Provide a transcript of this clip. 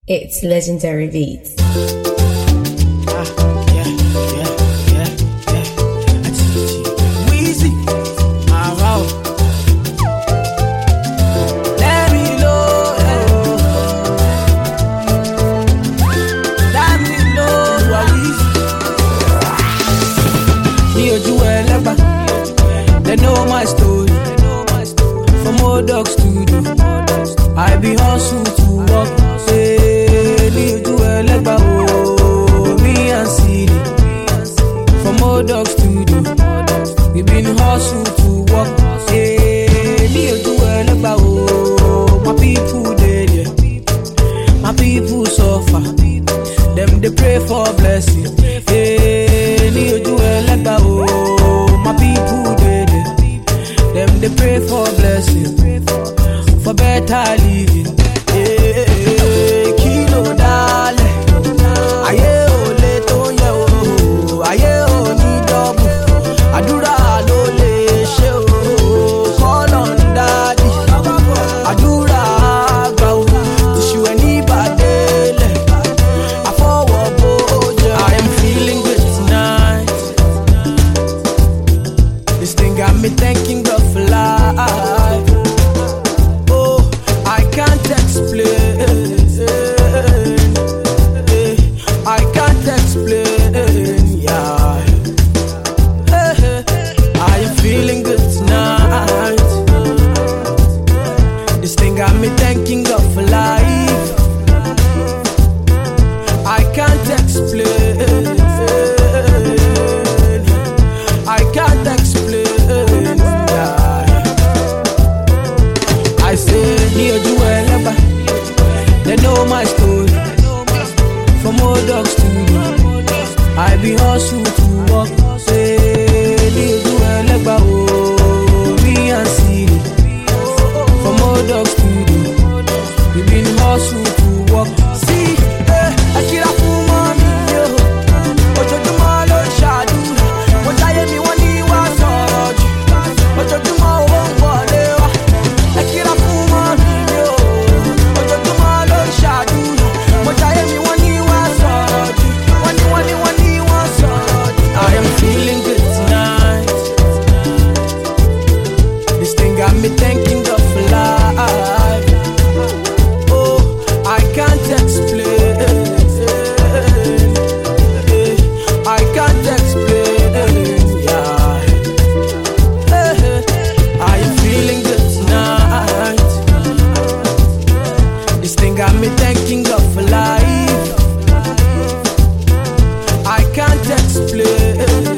It's Legendary Beats. Weezy, wow. Let me know, let me know, you are Weezy. Me or you elegba, they know my story. From old dog studio, I be hustle to work. Me or you elegba, oh, me and City. From old dog studio, we been hustle to work. Hey, me or you elegba, oh, my people dead, yeah. My people suffer, them they pray for blessing. Hey, me or you elegba, oh, my people dead, yeah. Them they pray for blessing, for better living. Hey, kilo dale, aye o le to ye o, aye o ni double, adura lo le se o, call on daddy, adura agba o, tishu eni badele, afowo boja. I am feeling good tonight. This thing got me thanking God for life. Oh, I can't explain. I can't explain. Yeah. I am feeling good tonight. This thing got me thanking God for life. I can't explain. I can't explain. Yeah. I say, near you ever. They know my story. From old dog studio, I be hustle to work. Say, near you ever. Oh, me and City. From old dog studio, we been hustle to work. See, I kill a fool, mommy, yo. What you do, my Lord, shadow. What I am, me one day was hard. What you do, my own body. I kill a fool, mommy, yo. What you do, my Lord, shadow. What I am, me one day was hard. One day was hard. I am feeling good tonight. This thing got me thanking God for life. Oh, I can't explain. I can't explain. Yeah. I am feeling good tonight. This thing got me thanking God for life. I can't explain.